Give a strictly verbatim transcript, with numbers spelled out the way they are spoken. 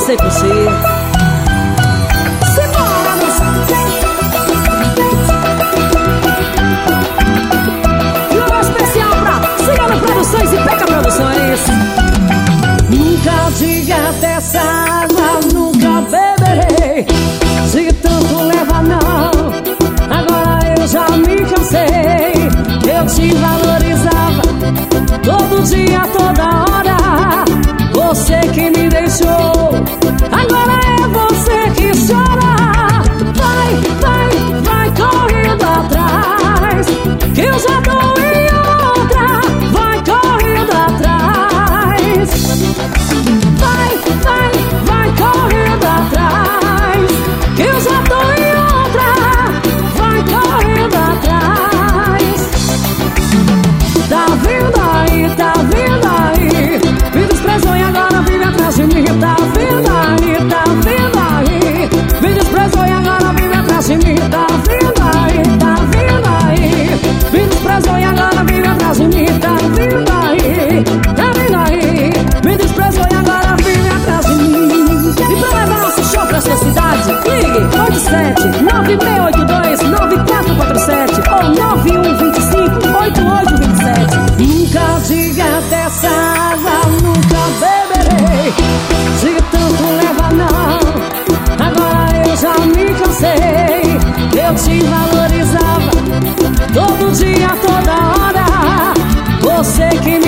passei por si. Nunca diga dessa água, nunca beberei. De tanto levar não, agora eu já me cansei. Eu te valorizava todo dia, toda hora. Você que me deixou, agora é você que chora. Vai, vai, vai correndo atrás, que eu já tô em outra. Vai correndo atrás. Vai, vai, vai correndo atrás, que eu já tô em outra. Vai correndo atrás. Tá vendo aí, tá vendo aí? Me desprezou e agora vive atrás de mim. Tá vendo aí, tá vendo aí? Me desprezou e agora vive atrás de mim. Tá vendo aí, tá vendo aí? Me desprezou e agora vive atrás de mim. Tá vendo aí, tá vendo aí? Me desprezou e agora vive atrás de mim. E pra levar nosso show pra sua cidade, ligue oito sete nove seis oito dois nove quatro quatro sete ou nove um dois cinco oito oito dois sete. Nunca diga dessa água, nunca beberei. De tanto levar não, agora eu já me cansei. Eu te valorizava todo dia, toda hora. Você que